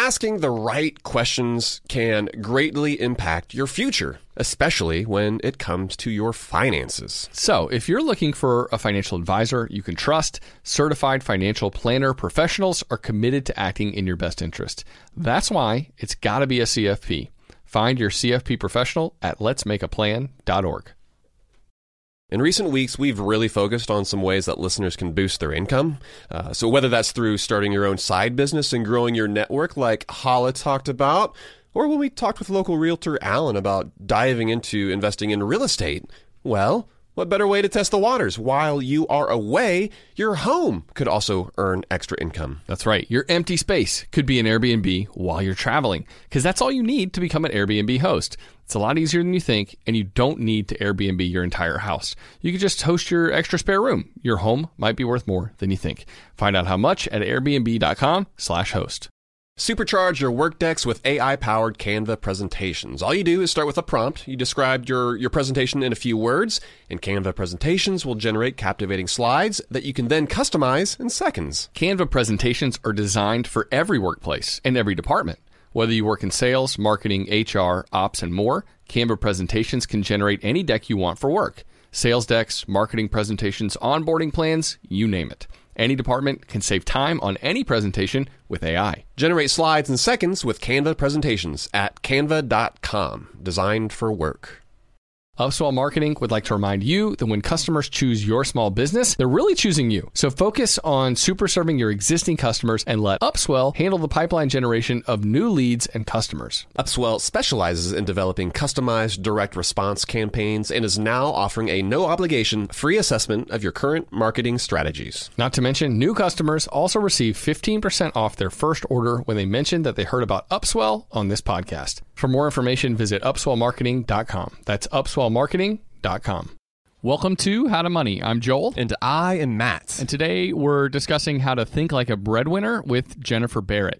asking the right questions can greatly impact your future, especially when it comes to your finances. So, if you're looking for a financial advisor you can trust, certified financial planner professionals are committed to acting in your best interest. That's why it's got to be a CFP. Find your CFP professional at letsmakeaplan.org. In recent weeks, we've really focused on some ways that listeners can boost their income. So whether that's through starting your own side business and growing your network like Hala talked about, or when we talked with local realtor Alan about diving into investing in real estate, well, what better way to test the waters? While you are away, your home could also earn extra income. That's right. Your empty space could be an Airbnb while you're traveling, because that's all you need to become an Airbnb host. It's a lot easier than you think, and you don't need to Airbnb your entire house. You can just host your extra spare room. Your home might be worth more than you think. Find out how much at airbnb.com/host. Supercharge your work decks with AI-powered Canva presentations. All you do is start with a prompt. You describe your presentation in a few words, and Canva presentations will generate captivating slides that you can then customize in seconds. Canva presentations are designed for every workplace and every department. Whether you work in sales, marketing, HR, ops, and more, Canva presentations can generate any deck you want for work. Sales decks, marketing presentations, onboarding plans, you name it. Any department can save time on any presentation with AI. Generate slides in seconds with Canva presentations at canva.com. Designed for work. Upswell Marketing would like to remind you that when customers choose your small business, they're really choosing you. So focus on super serving your existing customers and let Upswell handle the pipeline generation of new leads and customers. Upswell specializes in developing customized direct response campaigns and is now offering a no-obligation free assessment of your current marketing strategies. Not to mention, new customers also receive 15% off their first order when they mention that they heard about Upswell on this podcast. For more information, visit upswellmarketing.com. That's upswellmarketing.com. Welcome to How to Money. I'm Joel. And I am Matt. And today we're discussing how to think like a breadwinner with Jennifer Barrett.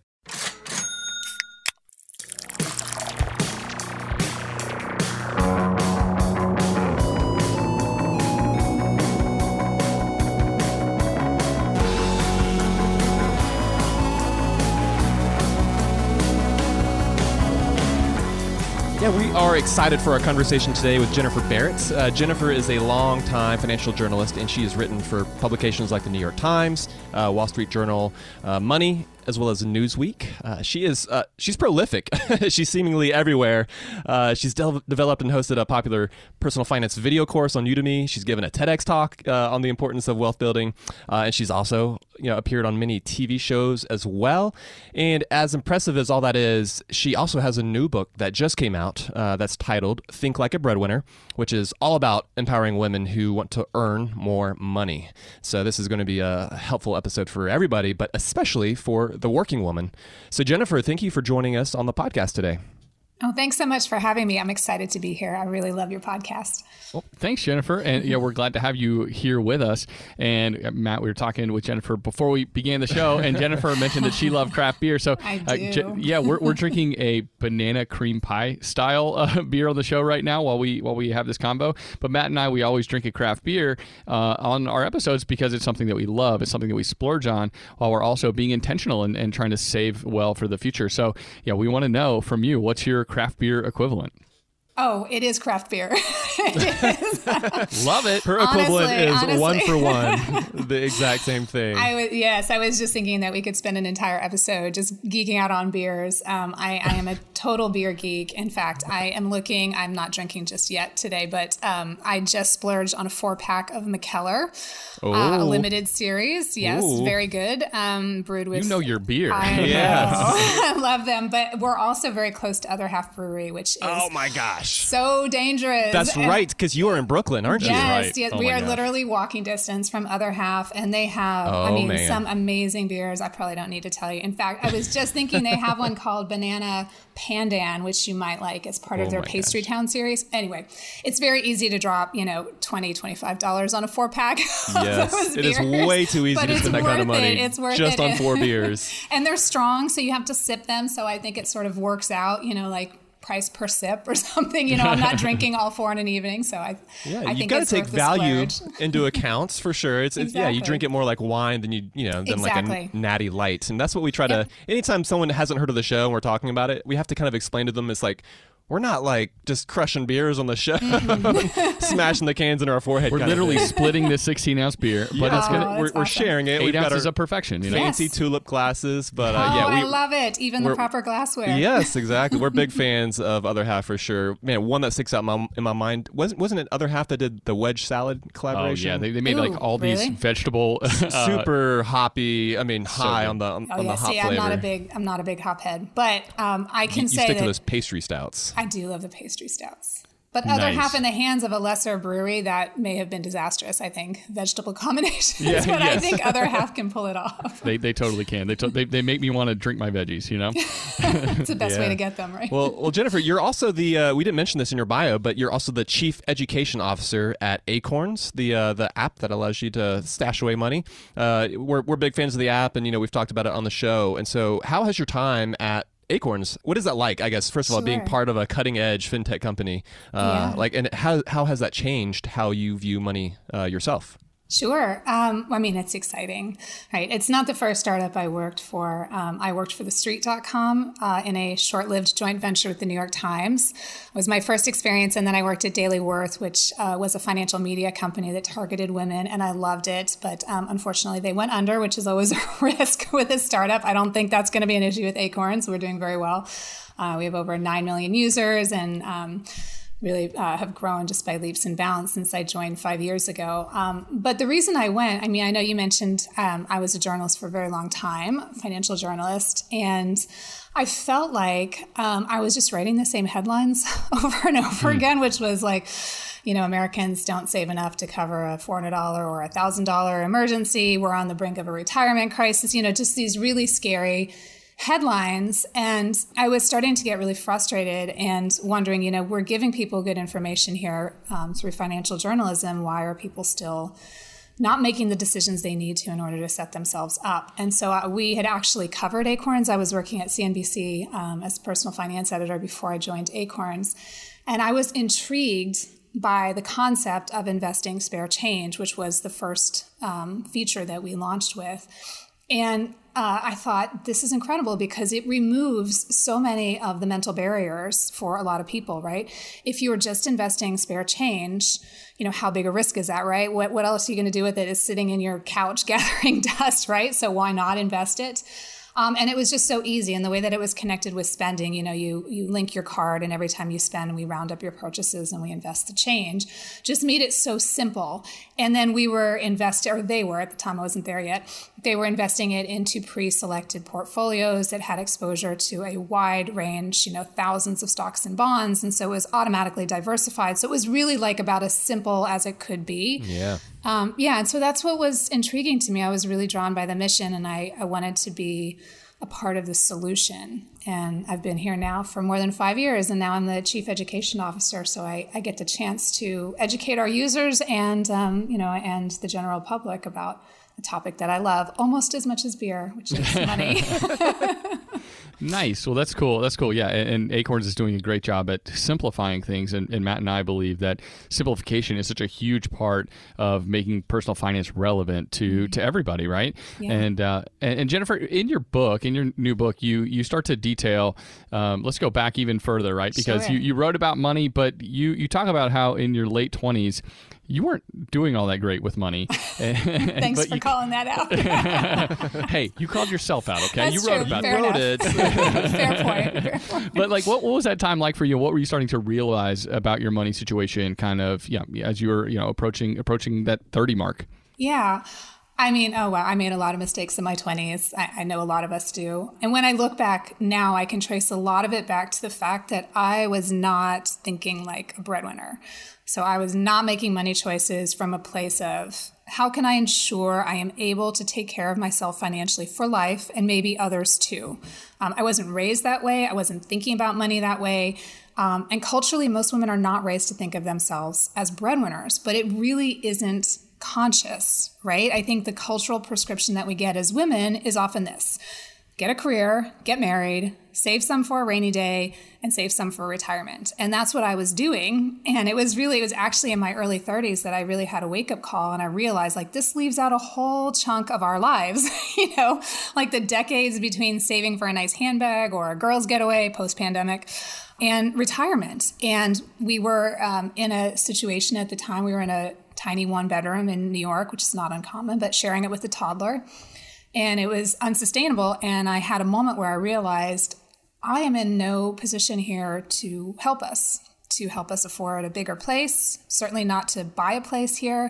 We are excited for our conversation today with Jennifer Barrett. Jennifer is a longtime financial journalist, and she has written for publications like the New York Times, Wall Street Journal, Money, as well as Newsweek. She's prolific. She's seemingly everywhere. She's developed and hosted a popular personal finance video course on Udemy. She's given a TEDx talk on the importance of wealth building, and she's also appeared on many TV shows as well. And as impressive as all that is, she also has a new book that just came out that's titled Think Like a Breadwinner, which is all about empowering women who want to earn more money. So this is going to be a helpful episode for everybody, but especially for the working woman. So Jennifer, thank you for joining us on the podcast today. Oh, thanks so much for having me. I'm excited to be here. I really love your podcast. Well, thanks, Jennifer. And we're glad to have you here with us. And Matt, we were talking with Jennifer before we began the show, and Jennifer mentioned that she loved craft beer. So I do. We're drinking a banana cream pie style beer on the show right now while we have this combo. But Matt and I, we always drink a craft beer on our episodes because it's something that we love. It's something that we splurge on while we're also being intentional and trying to save well for the future. So we want to know from you, what's your craft beer equivalent? Oh, it is craft beer. It is. Love it. Her equivalent is 1 for 1, the exact same thing. I was just thinking that we could spend an entire episode just geeking out on beers. I am a total beer geek. In fact, I'm not drinking just yet today, but I just splurged on a 4-pack of Mikkeller, a limited series. Yes, very good. Brewed with... your beer. I love them, but we're also very close to Other Half Brewery, which is... Oh my gosh. So dangerous. That's right, because you are in Brooklyn, aren't you? Yes, Right. We are literally walking distance from Other Half, and they have, some amazing beers. I probably don't need to tell you. In fact, I was just thinking they have one called Banana Pandan, which you might like as part of their Pastry Town series. Anyway, it's very easy to drop, $20, $25 on a 4-pack. Yes, it is way too easy to spend that kind of money. It's worth just it. on 4 beers. And they're strong, so you have to sip them. So I think it sort of works out, like price per sip or something. I'm not drinking all 4 in an evening. So I you've think got to it's take worth the value splurge. into account for sure. It's Exactly. you drink it more like wine than than like Exactly. a natty light. And that's what we try to, anytime someone hasn't heard of the show and we're talking about it, we have to kind of explain to them, it's like, we're not like just crushing beers on the show, smashing the cans in our forehead. We're literally splitting this 16-ounce beer, but it's gonna, that's we're awesome. sharing it. 8 We've got ounces our of perfection. fancy Yes. tulip glasses, but I love it. Even the we're- proper glassware. Yes, exactly. We're big fans of Other Half for sure. Man, one that sticks out in my mind wasn't it Other Half that did the wedge salad Oh collaboration? yeah, they made Ooh, like all really? these vegetable Super hoppy. I mean, high good. on the Oh on yeah. the hop See, flavor. I'm not a big hop head, but I can You say stick that to those pastry stouts. I do love the pastry stouts. But Other Nice. Half in the hands of a lesser brewery, that may have been disastrous, I think. Vegetable combinations. Yeah, but I yes. think Other Half can pull it off. They totally can. They make me want to drink my veggies. It's the best way to get them, right? Well, Jennifer, you're also the we didn't mention this in your bio, but you're also the Chief Education Officer at Acorns, the app that allows you to stash away money. We're big fans of the app, and we've talked about it on the show. And so, how has your time at Acorns, what is that like? I guess first of all, being Sure. part of a cutting edge fintech company, Yeah. and how has that changed how you view money yourself? Sure. I mean, it's exciting, right? It's not the first startup I worked for. I worked for TheStreet.com in a short-lived joint venture with the New York Times. It was my first experience, and then I worked at Daily Worth, which was a financial media company that targeted women, and I loved it. But unfortunately, they went under, which is always a risk with a startup. I don't think that's going to be an issue with Acorns. We're doing very well. We have over 9 million users, and really have grown just by leaps and bounds since I joined 5 years ago. But the reason I went, I mean, I know you mentioned I was a journalist for a very long time, financial journalist, and I felt like I was just writing the same headlines over and over again, which was like, Americans don't save enough to cover a $400 or $1,000 emergency. We're on the brink of a retirement crisis, just these really scary headlines. And I was starting to get really frustrated and wondering, we're giving people good information here through financial journalism. Why are people still not making the decisions they need to in order to set themselves up? And so we had actually covered Acorns. I was working at CNBC as personal finance editor before I joined Acorns. And I was intrigued by the concept of investing spare change, which was the first feature that we launched with. And I thought, this is incredible because it removes so many of the mental barriers for a lot of people, right? If you were just investing spare change, how big a risk is that, right? What else are you going to do with it? It's sitting in your couch gathering dust, right? So why not invest it? And it was just so easy. And the way that it was connected with spending, you link your card, and every time you spend, we round up your purchases and we invest the change, just made it so simple. And then they were, at the time I wasn't there yet, they were investing it into pre-selected portfolios that had exposure to a wide range, thousands of stocks and bonds. And so it was automatically diversified. So it was really like about as simple as it could be. Yeah. And so that's what was intriguing to me. I was really drawn by the mission, and I wanted to be a part of the solution. And I've been here now for more than 5 years, and now I'm the Chief Education Officer. So I get the chance to educate our users and, and the general public about a topic that I love almost as much as beer, which is money. Nice. Well, that's cool. That's cool. Yeah. And Acorns is doing a great job at simplifying things. And Matt and I believe that simplification is such a huge part of making personal finance relevant to everybody, right? Yeah. And Jennifer, in your book, in your new book, you start to detail, let's go back even further, right? Because Sure. you wrote about money, but you talk about how in your late 20s, you weren't doing all that great with money. Thanks for calling that out. Hey, you called yourself out, okay? That's you wrote true. about Fair it. enough. Fair point. But like, what was that time like for you? What were you starting to realize about your money situation kind of, as you were, approaching that 30 mark? Yeah. I mean, I made a lot of mistakes in my 20s. I know a lot of us do. And when I look back now, I can trace a lot of it back to the fact that I was not thinking like a breadwinner. So I was not making money choices from a place of, how can I ensure I am able to take care of myself financially for life and maybe others too? I wasn't raised that way. I wasn't thinking about money that way. And culturally, most women are not raised to think of themselves as breadwinners, but it really isn't conscious, right? I think the cultural prescription that we get as women is often this: get a career, get married, save some for a rainy day, and save some for retirement. And that's what I was doing. And it was actually in my early 30s that I really had a wake-up call, and I realized, like, this leaves out a whole chunk of our lives, like the decades between saving for a nice handbag or a girl's getaway post-pandemic and retirement. And we were in a situation at the time, we were in a tiny one-bedroom in New York, which is not uncommon, but sharing it with a toddler. And it was unsustainable. And I had a moment where I realized I am in no position here to help us afford a bigger place, certainly not to buy a place here.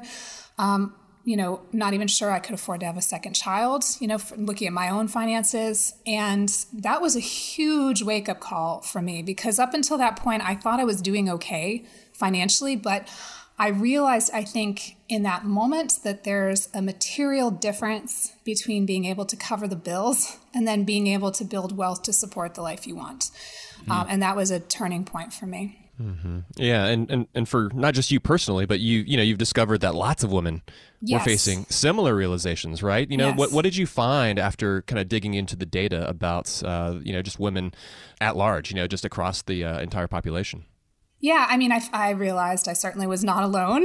Not even sure I could afford to have a second child, looking at my own finances. And that was a huge wake-up call for me, because up until that point, I thought I was doing okay financially, but I realized, I think, in that moment that there's a material difference between being able to cover the bills and then being able to build wealth to support the life you want. And that was a turning point for me. Mm-hmm. Yeah, and for not just you personally, but you've discovered that lots of women were facing similar realizations, right? Yes. What did you find after kind of digging into the data about just women at large, just across the entire population? Yeah, I mean, I realized I certainly was not alone.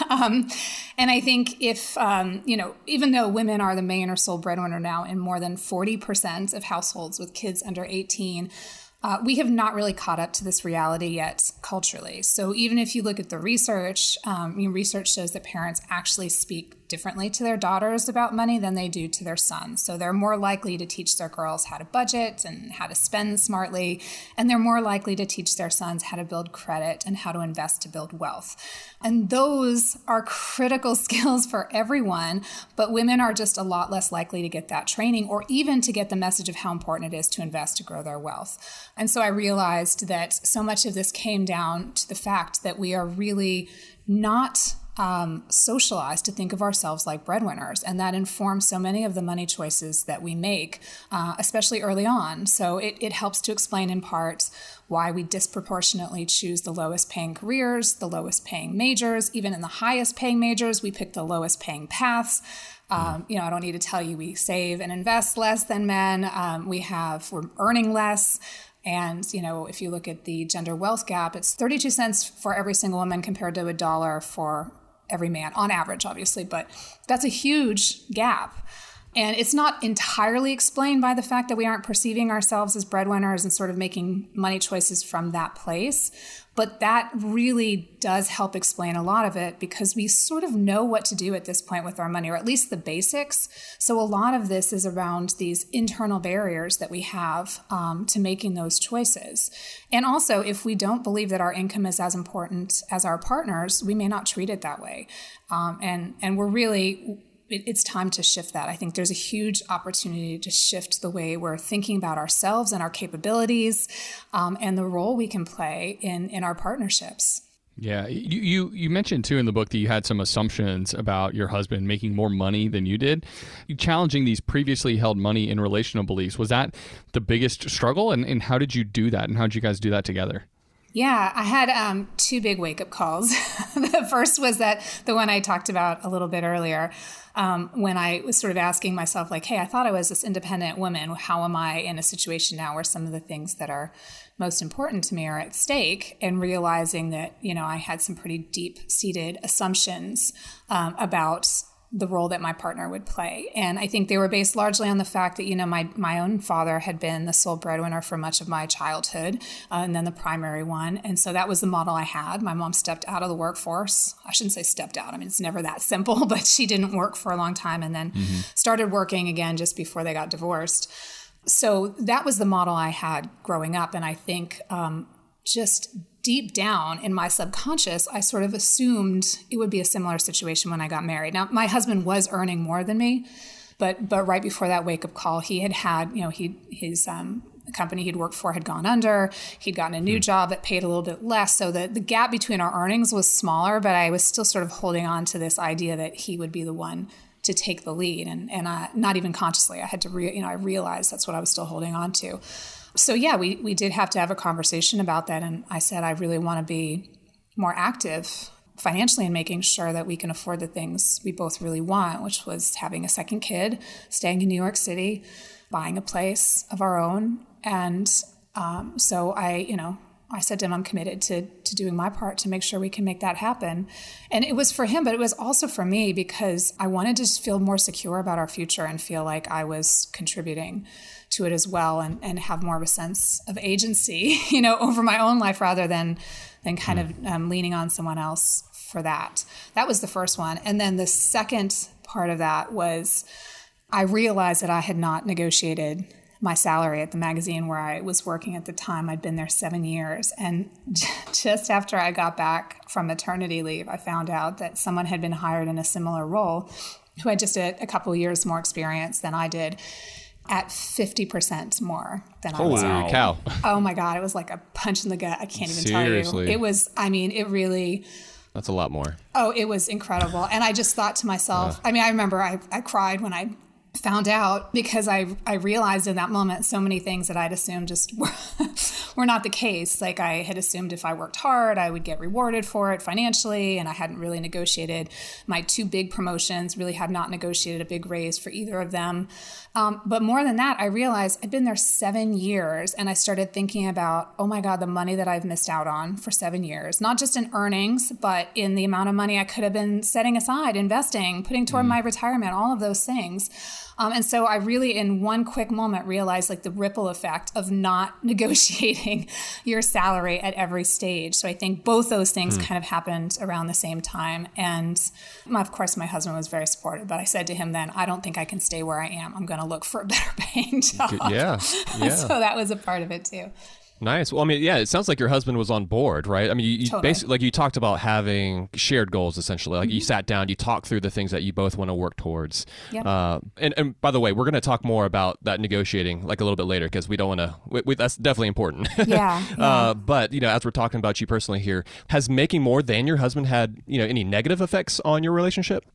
And I think if, even though women are the main or sole breadwinner now in more than 40% of households with kids under 18, we have not really caught up to this reality yet culturally. So even if you look at the research, research shows that parents actually speak differently to their daughters about money than they do to their sons. So they're more likely to teach their girls how to budget and how to spend smartly, and they're more likely to teach their sons how to build credit and how to invest to build wealth. And those are critical skills for everyone, but women are just a lot less likely to get that training or even to get the message of how important it is to invest to grow their wealth. And so I realized that so much of this came down to the fact that we are really not socialized to think of ourselves like breadwinners, and that informs so many of the money choices that we make, especially early on. So it helps to explain in part why we disproportionately choose the lowest paying careers, the lowest paying majors. Even in the highest paying majors, we pick the lowest paying paths. I don't need to tell you, we save and invest less than men. We're earning less. And, if you look at the gender wealth gap, it's 32 cents for every single woman compared to $1 for every man, on average, obviously. But that's a huge gap. And it's not entirely explained by the fact that we aren't perceiving ourselves as breadwinners and sort of making money choices from that place. But that really does help explain a lot of it, because we sort of know what to do at this point with our money, or at least the basics. So a lot of this is around these internal barriers that we have to making those choices. And also, if we don't believe that our income is as important as our partners, we may not treat it that way. And we're really... It's time to shift that. I think there's a huge opportunity to shift the way we're thinking about ourselves and our capabilities, and the role we can play in our partnerships. Yeah. You mentioned, too, in the book that you had some assumptions about your husband making more money than you did. Challenging these previously held money and relational beliefs, was that the biggest struggle? And how did you do that? And how did you guys do that together? Yeah, I had two big wake-up calls. The first was that the one I talked about a little bit earlier, when I was sort of asking myself, like, hey, I thought I was this independent woman. How am I in a situation now where some of the things that are most important to me are at stake? And realizing that, I had some pretty deep-seated assumptions about the role that my partner would play. And I think they were based largely on the fact that, my own father had been the sole breadwinner for much of my childhood, and then the primary one. And so that was the model I had. My mom stepped out of the workforce. I shouldn't say stepped out. I mean, it's never that simple, but she didn't work for a long time and then started working again just before they got divorced. So that was the model I had growing up. And I think just deep down in my subconscious, I sort of assumed it would be a similar situation when I got married. Now, my husband was earning more than me, but right before that wake-up call, he had his company he'd worked for had gone under. He'd gotten a new job that paid a little bit less. So the gap between our earnings was smaller, but I was still sort of holding on to this idea that he would be the one to take the lead. And not even consciously, I had to, I realized that's what I was still holding on to. So yeah, we did have to have a conversation about that. And I said, I really want to be more active financially in making sure that we can afford the things we both really want, which was having a second kid, staying in New York City, buying a place of our own. And so I said to him, I'm committed to doing my part to make sure we can make that happen. And it was for him, but it was also for me because I wanted to just feel more secure about our future and feel like I was contributing to it as well and have more of a sense of agency, over my own life rather than kind of leaning on someone else for that. That was the first one. And then the second part of that was I realized that I had not negotiated my salary at the magazine where I was working at the time. I'd been there 7 years. And just after I got back from maternity leave, I found out that someone had been hired in a similar role who had just a couple of years more experience than I did at 50% more than I was. Holy cow. Oh my God. It was like a punch in the gut. I can't even Seriously? tell you. It was, it really... That's a lot more. Oh, it was incredible. And I just thought to myself, I remember I cried when I found out because I realized in that moment so many things that I'd assumed just were not the case. Like I had assumed if I worked hard, I would get rewarded for it financially, and I hadn't really negotiated my 2 big promotions, really had not negotiated a big raise for either of them. But more than that, I realized I'd been there 7 years, and I started thinking about, oh my God, the money that I've missed out on for 7 years, not just in earnings, but in the amount of money I could have been setting aside, investing, putting toward my retirement, all of those things. And so I really, in one quick moment, realized like the ripple effect of not negotiating your salary at every stage. So I think both those things kind of happened around the same time. And of course, my husband was very supportive, but I said to him then, I don't think I can stay where I am. I'm going to look for a better paying job. Yeah. So that was a part of it too. Nice. Well, it sounds like your husband was on board, right? You Totally. basically, like you talked about having shared goals, essentially. Like you sat down, you talked through the things that you both want to work towards. Yep. And by the way, we're going to talk more about that negotiating like a little bit later because we don't want to. That's definitely important. Yeah. But as we're talking about you personally here, has making more than your husband had any negative effects on your relationship?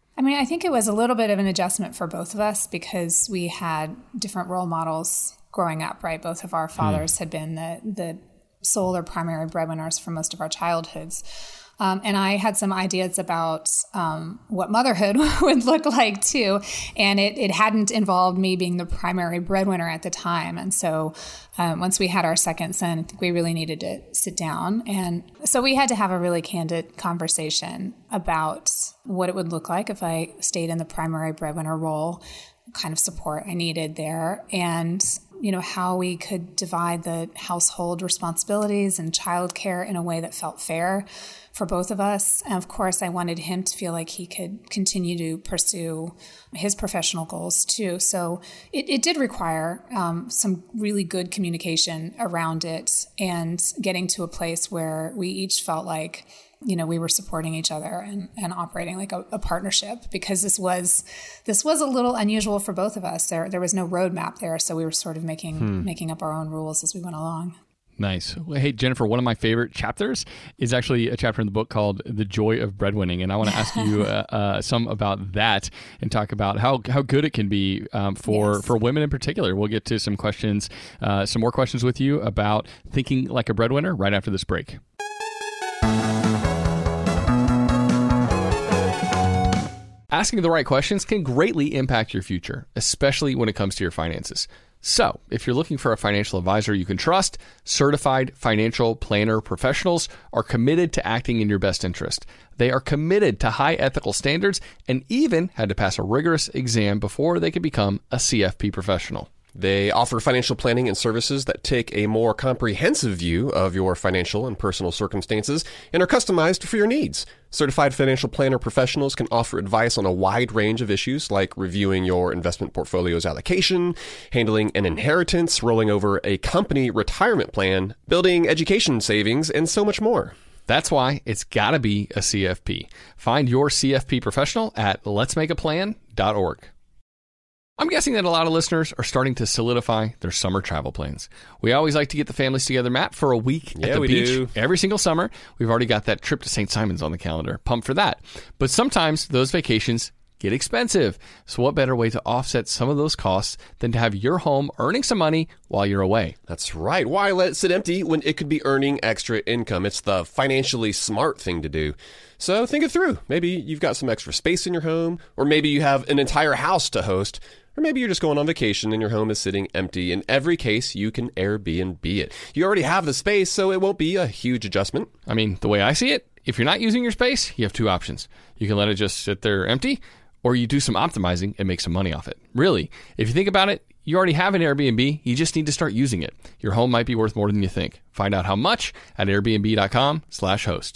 I think it was a little bit of an adjustment for both of us because we had different role models growing up, right? Both of our fathers had been the sole or primary breadwinners for most of our childhoods. And I had some ideas about what motherhood would look like too. And it hadn't involved me being the primary breadwinner at the time. And so once we had our second son, I think we really needed to sit down. And so we had to have a really candid conversation about what it would look like if I stayed in the primary breadwinner role, what kind of support I needed there, and how we could divide the household responsibilities and childcare in a way that felt fair for both of us. And of course, I wanted him to feel like he could continue to pursue his professional goals too. So it did require some really good communication around it and getting to a place where we each felt like we were supporting each other and operating like a partnership, because this was a little unusual for both of us. There was no roadmap there, so we were sort of making up our own rules as we went along. Nice. Well, hey, Jennifer, one of my favorite chapters is actually a chapter in the book called The Joy of Breadwinning. And I want to ask you some about that and talk about how good it can be for women in particular. We'll get to some questions, some more questions with you about thinking like a breadwinner right after this break. Asking the right questions can greatly impact your future, especially when it comes to your finances. So, if you're looking for a financial advisor you can trust, certified financial planner professionals are committed to acting in your best interest. They are committed to high ethical standards and even had to pass a rigorous exam before they could become a CFP professional. They offer financial planning and services that take a more comprehensive view of your financial and personal circumstances and are customized for your needs. Certified financial planner professionals can offer advice on a wide range of issues like reviewing your investment portfolio's allocation, handling an inheritance, rolling over a company retirement plan, building education savings, and so much more. That's why it's got to be a CFP. Find your CFP professional at letsmakeaplan.org. I'm guessing that a lot of listeners are starting to solidify their summer travel plans. We always like to get the families together, Matt, for a week at the beach every single summer. We've already got that trip to St. Simon's on the calendar. Pumped for that. But sometimes those vacations get expensive. So what better way to offset some of those costs than to have your home earning some money while you're away? That's right. Why let it sit empty when it could be earning extra income? It's the financially smart thing to do. So think it through. Maybe you've got some extra space in your home, or maybe you have an entire house to host. Or maybe you're just going on vacation and your home is sitting empty. In every case, you can Airbnb it. You already have the space, so it won't be a huge adjustment. I mean, the way I see it, if you're not using your space, you have two options. You can let it just sit there empty, or you do some optimizing and make some money off it. Really, if you think about it, you already have an Airbnb. You just need to start using it. Your home might be worth more than you think. Find out how much at airbnb.com/host.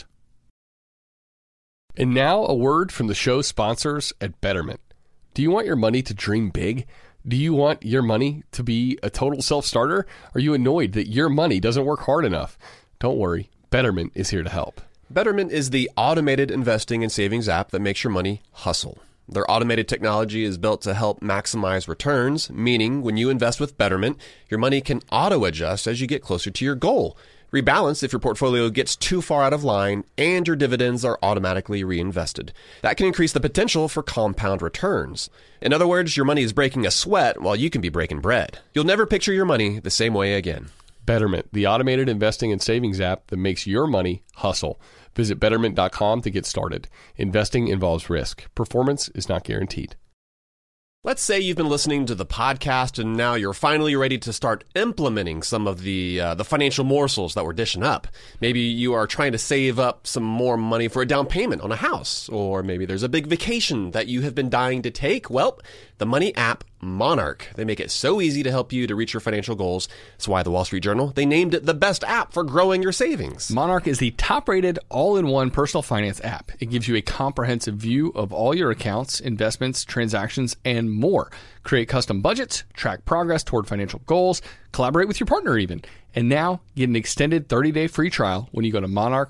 And now a word from the show sponsors at Betterment. Do you want your money to dream big? Do you want your money to be a total self-starter? Are you annoyed that your money doesn't work hard enough? Don't worry, Betterment is here to help. Betterment is the automated investing and savings app that makes your money hustle. Their automated technology is built to help maximize returns, meaning when you invest with Betterment, your money can auto-adjust as you get closer to your goal. Rebalance if your portfolio gets too far out of line, and your dividends are automatically reinvested. That can increase the potential for compound returns. In other words, your money is breaking a sweat while you can be breaking bread. You'll never picture your money the same way again. Betterment, the automated investing and savings app that makes your money hustle. Visit Betterment.com to get started. Investing involves risk. Performance is not guaranteed. Let's say you've been listening to the podcast and now you're finally ready to start implementing some of the financial morsels that we're dishing up. Maybe you are trying to save up some more money for a down payment on a house, or maybe there's a big vacation that you have been dying to take. Well, the money app Monarch. They make it so easy to help you to reach your financial goals. That's why the Wall Street Journal, they named it the best app for growing your savings. Monarch is the top-rated all-in-one personal finance app. It gives you a comprehensive view of all your accounts, investments, transactions, and more. Create custom budgets, track progress toward financial goals, collaborate with your partner even. And now get an extended 30-day free trial when you go to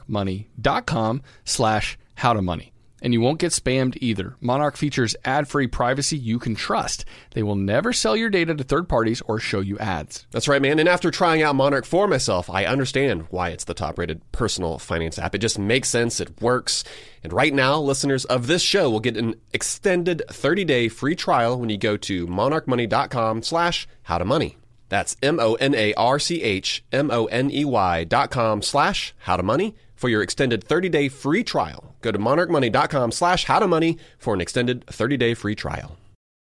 monarchmoney.com/howtomoney. And you won't get spammed either. Monarch features ad-free privacy you can trust. They will never sell your data to third parties or show you ads. That's right, man. And after trying out Monarch for myself, I understand why it's the top-rated personal finance app. It just makes sense. It works. And right now, listeners of this show will get an extended 30-day free trial when you go to monarchmoney.com/howtomoney. That's monarchmoney.com/howtomoney for your extended 30-day free trial. Go to monarchmoney.com/howtomoney for an extended 30-day free trial.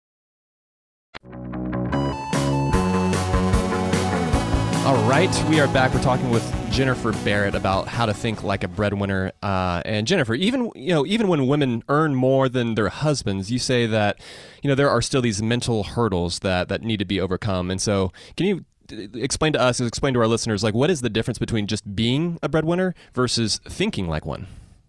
All right, we are back. We're talking with Jennifer Barrett about how to think like a breadwinner. And Jennifer, even when women earn more than their husbands, you say that there are still these mental hurdles that need to be overcome. And so, can you explain to us, explain to our listeners, like, what is the difference between just being a breadwinner versus thinking like one?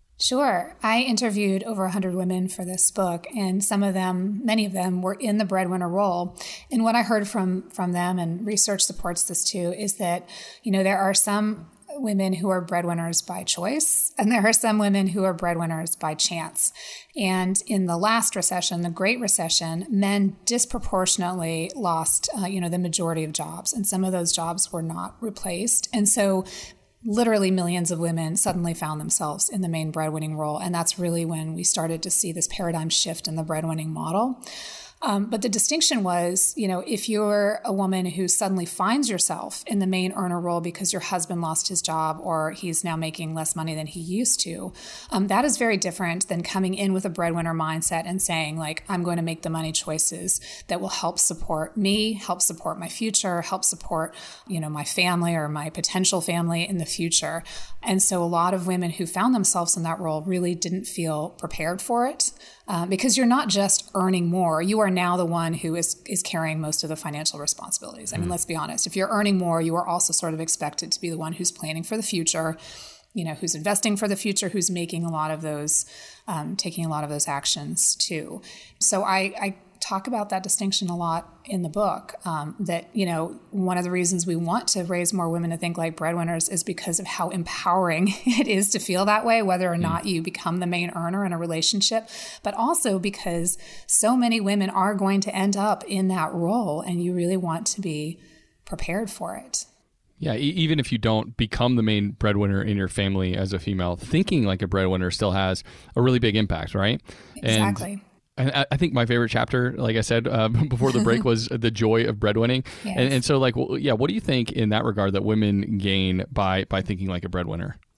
Sure. I interviewed over 100 women for this book, and many of them were in the breadwinner role. And what I heard from them, and research supports this too, is that, there are some women who are breadwinners by choice, and there are some women who are breadwinners by chance. And in the last recession, the Great Recession, men disproportionately lost, the majority of jobs, and some of those jobs were not replaced. And so literally millions of women suddenly found themselves in the main breadwinning role. And that's really when we started to see this paradigm shift in the breadwinning model. But the distinction was, if you're a woman who suddenly finds yourself in the main earner role because your husband lost his job or he's now making less money than he used to, that is very different than coming in with a breadwinner mindset and saying, like, I'm going to make the money choices that will help support me, help support my future, help support, my family or my potential family in the future. And so a lot of women who found themselves in that role really didn't feel prepared for it. Because you're not just earning more, you are now the one who is carrying most of the financial responsibilities. I mean, let's be honest. If you're earning more, you are also sort of expected to be the one who's planning for the future, who's investing for the future, who's making a lot of those, taking a lot of those actions too. So I talk about that distinction a lot in the book, that, one of the reasons we want to raise more women to think like breadwinners is because of how empowering it is to feel that way, whether or not you become the main earner in a relationship, but also because so many women are going to end up in that role, and you really want to be prepared for it. Yeah, even if you don't become the main breadwinner in your family as a female, thinking like a breadwinner still has a really big impact, right? Exactly. And I think my favorite chapter, like I said before the break, was the joy of breadwinning. Yes. And so, what do you think in that regard that women gain by thinking like a breadwinner?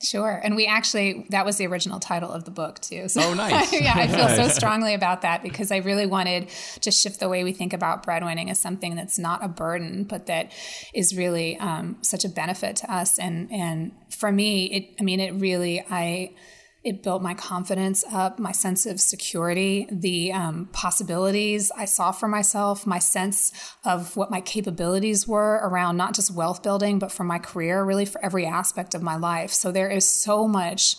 Sure. And that was the original title of the book too. So oh, nice. Yeah, I feel so strongly about that because I really wanted to shift the way we think about breadwinning as something that's not a burden, but that is really such a benefit to us. And for me, it built my confidence up, my sense of security, the possibilities I saw for myself, my sense of what my capabilities were around not just wealth building, but for my career, really for every aspect of my life. So there is so much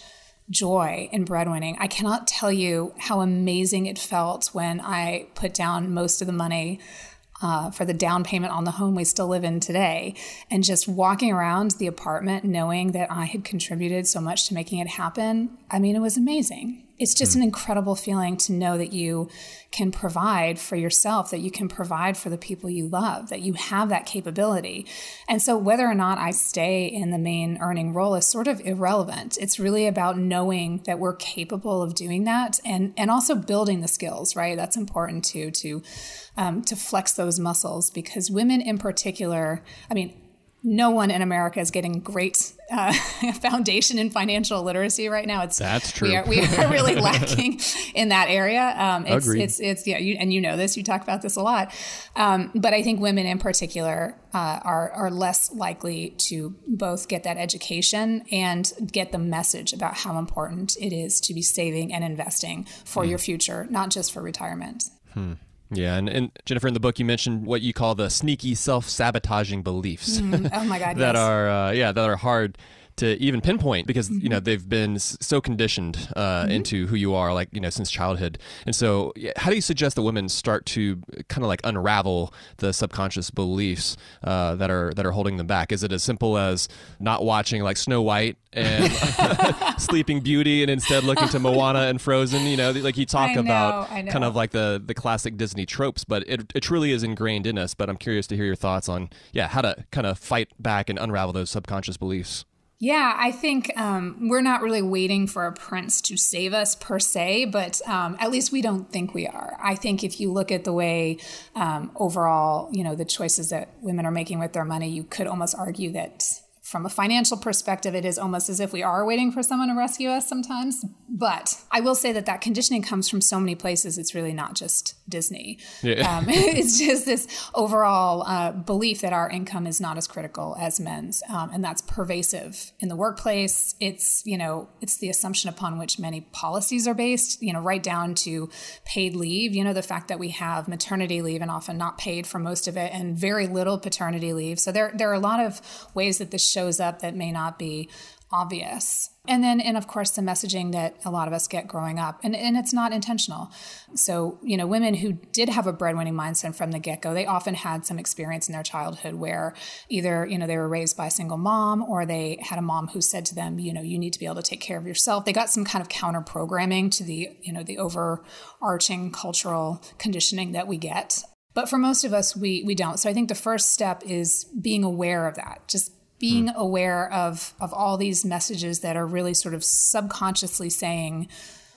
joy in breadwinning. I cannot tell you how amazing it felt when I put down most of the money for the down payment on the home we still live in today. And just walking around the apartment knowing that I had contributed so much to making it happen, I mean, it was amazing. It's just an incredible feeling to know that you can provide for yourself, that you can provide for the people you love, that you have that capability. And so whether or not I stay in the main earning role is sort of irrelevant. It's really about knowing that we're capable of doing that and also building the skills, right? That's important too, to flex those muscles, because women in particular, I mean, no one in America is getting great foundation in financial literacy right now. That's true. We are really lacking in that area. Agreed. It's and you know this. You talk about this a lot. But I think women in particular are less likely to both get that education and get the message about how important it is to be saving and investing for your future, not just for retirement. Yeah, and Jennifer, in the book, you mentioned what you call the sneaky self-sabotaging beliefs. Oh my God, that yes. that are hard to even pinpoint because they've been so conditioned into who you are, like since childhood. And so, how do you suggest that women start to kind of like unravel the subconscious beliefs that are holding them back? Is it as simple as not watching like Snow White and Sleeping Beauty, and instead looking to Moana and Frozen? Like you talk about kind of like the classic Disney tropes, but it truly is ingrained in us. But I'm curious to hear your thoughts on how to kind of fight back and unravel those subconscious beliefs. Yeah, I think we're not really waiting for a prince to save us per se, but at least we don't think we are. I think if you look at the way overall, the choices that women are making with their money, you could almost argue that from a financial perspective, it is almost as if we are waiting for someone to rescue us sometimes. But I will say that conditioning comes from so many places. It's really not just Disney. Yeah. It's just this overall belief that our income is not as critical as men's. And that's pervasive in the workplace. It's the assumption upon which many policies are based, right down to paid leave. The fact that we have maternity leave and often not paid for most of it, and very little paternity leave. So there are a lot of ways that this shows up that may not be obvious. And of course, the messaging that a lot of us get growing up, and it's not intentional. So, women who did have a breadwinning mindset from the get-go, they often had some experience in their childhood where either, they were raised by a single mom, or they had a mom who said to them, you need to be able to take care of yourself. They got some kind of counter programming to the overarching cultural conditioning that we get. But for most of us, we don't. So I think the first step is being aware of that, just being aware of all these messages that are really sort of subconsciously saying,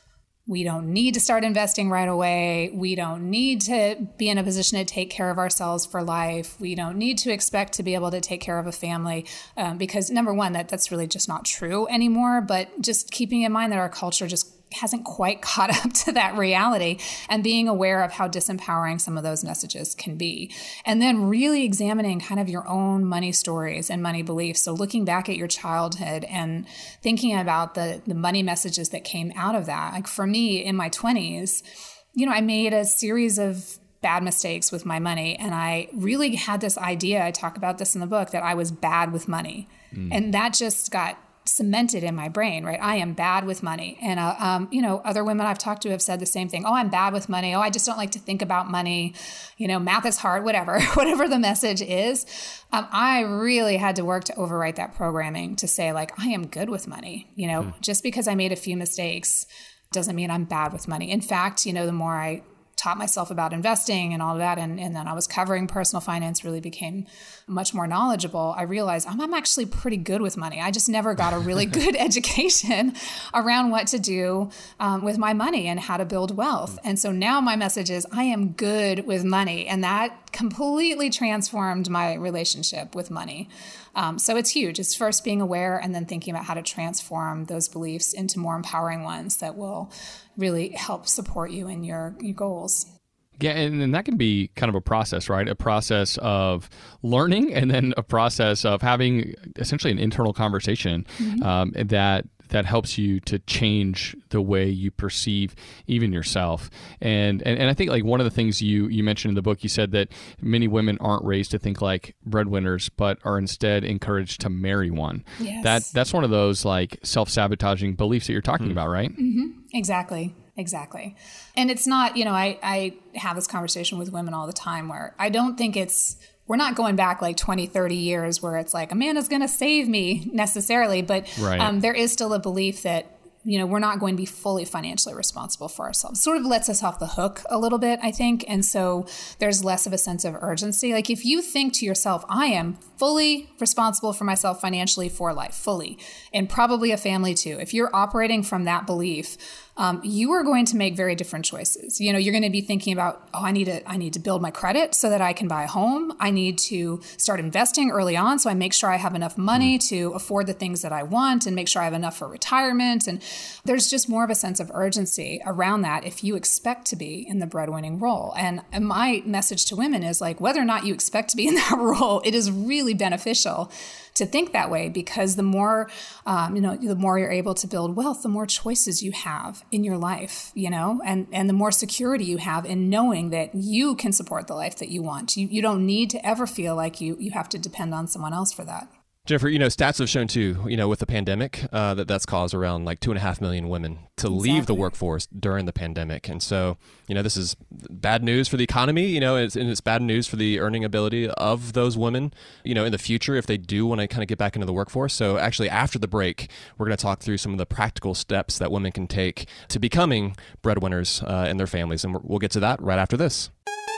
we don't need to start investing right away. We don't need to be in a position to take care of ourselves for life. We don't need to expect to be able to take care of a family because number one, that's really just not true anymore. But just keeping in mind that our culture just hasn't quite caught up to that reality, and being aware of how disempowering some of those messages can be. And then really examining kind of your own money stories and money beliefs. So looking back at your childhood and thinking about the money messages that came out of that. Like for me in my 20s, I made a series of bad mistakes with my money. And I really had this idea, I talk about this in the book, that I was bad with money. And that just got cemented in my brain, right? I am bad with money. And, other women I've talked to have said the same thing. Oh, I'm bad with money. Oh, I just don't like to think about money. Math is hard, whatever the message is. I really had to work to overwrite that programming to say, like, I am good with money. Just because I made a few mistakes doesn't mean I'm bad with money. In fact, the more I taught myself about investing and all of that, and then I was covering personal finance, really became much more knowledgeable, I realized I'm actually pretty good with money. I just never got a really good education around what to do with my money and how to build wealth. And so now my message is I am good with money. And that completely transformed my relationship with money. So it's huge. It's first being aware and then thinking about how to transform those beliefs into more empowering ones that will really help support you in your goals. Yeah, and that can be kind of a process, right? A process of learning and then a process of having essentially an internal conversation that helps you to change the way you perceive even yourself. And I think like one of the things you mentioned in the book, you said that many women aren't raised to think like breadwinners, but are instead encouraged to marry one. Yes. That's one of those like self-sabotaging beliefs that you're talking about, right? Mm-hmm. Exactly. And it's not, I have this conversation with women all the time where I don't think we're not going back like 20, 30 years where it's like Amanda's going to save me necessarily, but there is still a belief that, we're not going to be fully financially responsible for ourselves. Sort of lets us off the hook a little bit, I think. And so there's less of a sense of urgency. Like if you think to yourself, I am fully responsible for myself financially for life, fully, and probably a family too. If you're operating from that belief, you are going to make very different choices. You're going to be thinking about, I need to build my credit so that I can buy a home. I need to start investing early on so I make sure I have enough money to afford the things that I want and make sure I have enough for retirement. And there's just more of a sense of urgency around that if you expect to be in the breadwinning role. And my message to women is like, whether or not you expect to be in that role, it is really beneficial to think that way, because the more, the more you're able to build wealth, the more choices you have in your life, and the more security you have in knowing that you can support the life that you want. You don't need to ever feel like you have to depend on someone else for that. Jennifer, stats have shown too, with the pandemic, that's caused around like 2.5 million women to leave the workforce during the pandemic. And so, this is bad news for the economy, and it's bad news for the earning ability of those women, in the future if they do want to kind of get back into the workforce. So actually after the break, we're going to talk through some of the practical steps that women can take to becoming breadwinners in their families. And we'll get to that right after this.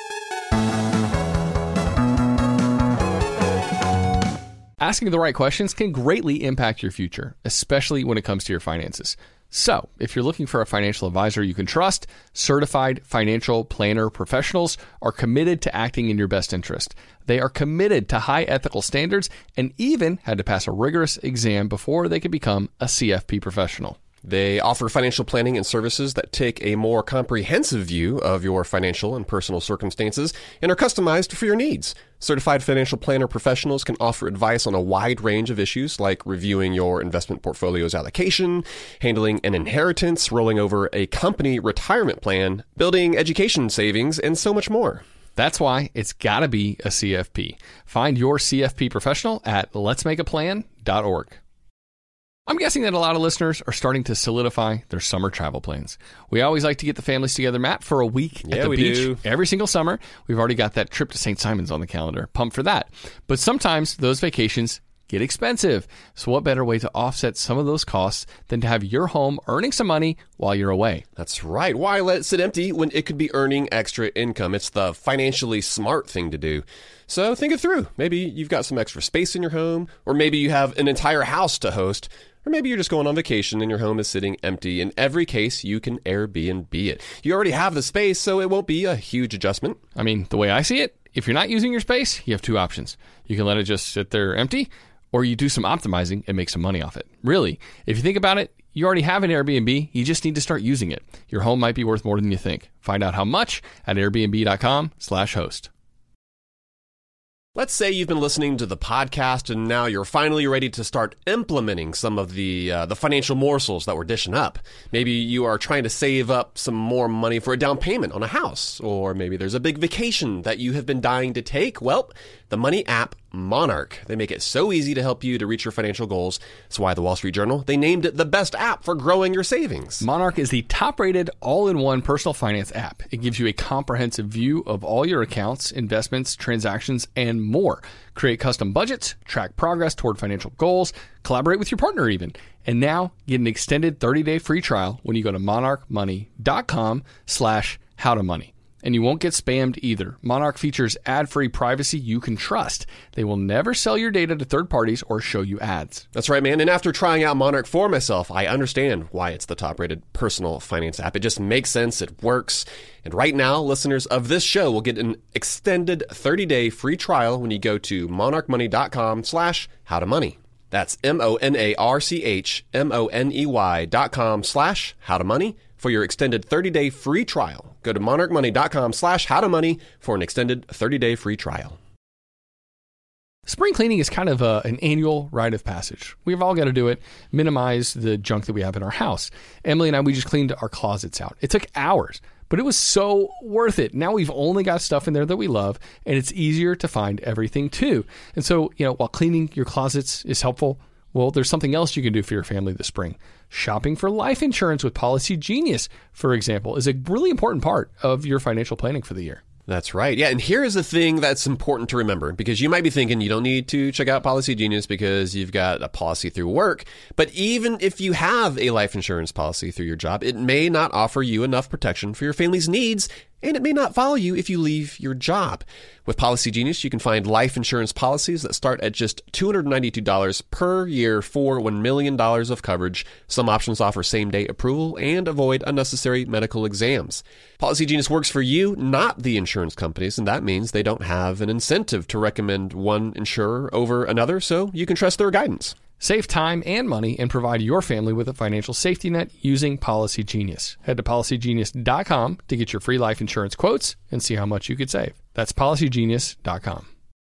Asking the right questions can greatly impact your future, especially when it comes to your finances. So, if you're looking for a financial advisor you can trust, certified financial planner professionals are committed to acting in your best interest. They are committed to high ethical standards and even had to pass a rigorous exam before they could become a CFP professional. They offer financial planning and services that take a more comprehensive view of your financial and personal circumstances and are customized for your needs. Certified financial planner professionals can offer advice on a wide range of issues like reviewing your investment portfolio's allocation, handling an inheritance, rolling over a company retirement plan, building education savings, and so much more. That's why it's got to be a CFP. Find your CFP professional at letsmakeaplan.org. I'm guessing that a lot of listeners are starting to solidify their summer travel plans. We always like to get the families together, Matt, for a week at the beach every single summer. We've already got that trip to St. Simon's on the calendar. Pumped for that. But sometimes those vacations get expensive. So what better way to offset some of those costs than to have your home earning some money while you're away? That's right. Why let it sit empty when it could be earning extra income? It's the financially smart thing to do. So think it through. Maybe you've got some extra space in your home, or maybe you have an entire house to host. Or maybe you're just going on vacation and your home is sitting empty. In every case, you can Airbnb it. You already have the space, so it won't be a huge adjustment. I mean, the way I see it, if you're not using your space, you have two options. You can let it just sit there empty, or you do some optimizing and make some money off it. Really, if you think about it, you already have an Airbnb. You just need to start using it. Your home might be worth more than you think. Find out how much at airbnb.com/host. Let's say you've been listening to the podcast and now you're finally ready to start implementing some of the financial morsels that we're dishing up. Maybe you are trying to save up some more money for a down payment on a house, or maybe there's a big vacation that you have been dying to take. Well, the money app Monarch. They make it so easy to help you to reach your financial goals. That's why the Wall Street Journal, they named it the best app for growing your savings. Monarch is the top-rated all-in-one personal finance app. It gives you a comprehensive view of all your accounts, investments, transactions, and more. Create custom budgets, track progress toward financial goals, collaborate with your partner even. And now get an extended 30-day free trial when you go to monarchmoney.com/howtomoney. And you won't get spammed either. Monarch features ad-free privacy you can trust. They will never sell your data to third parties or show you ads. That's right, man. And after trying out Monarch for myself, I understand why it's the top-rated personal finance app. It just makes sense. It works. And right now, listeners of this show will get an extended 30-day free trial when you go to monarchmoney.com/howtomoney. That's monarchmoney.com/howtomoney for your extended 30-day free trial. Go to monarchmoney.com/howtomoney for an extended 30-day free trial. Spring cleaning is kind of an annual rite of passage. We've all got to do it, minimize the junk that we have in our house. Emily and I, we just cleaned our closets out. It took hours, but it was so worth it. Now we've only got stuff in there that we love, and it's easier to find everything too. And so, while cleaning your closets is helpful, well, there's something else you can do for your family this spring. Shopping for life insurance with Policy Genius, for example, is a really important part of your financial planning for the year. That's right. Yeah, and here is the thing that's important to remember, because you might be thinking you don't need to check out Policy Genius because you've got a policy through work. But even if you have a life insurance policy through your job, it may not offer you enough protection for your family's needs, and it may not follow you if you leave your job. With Policy Genius, you can find life insurance policies that start at just $292 per year for $1 million of coverage. Some options offer same-day approval and avoid unnecessary medical exams. Policy Genius works for you, not the insurance companies, and that means they don't have an incentive to recommend one insurer over another, so you can trust their guidance. Save time and money and provide your family with a financial safety net using Policy Genius. Head to policygenius.com to get your free life insurance quotes and see how much you could save. That's policygenius.com.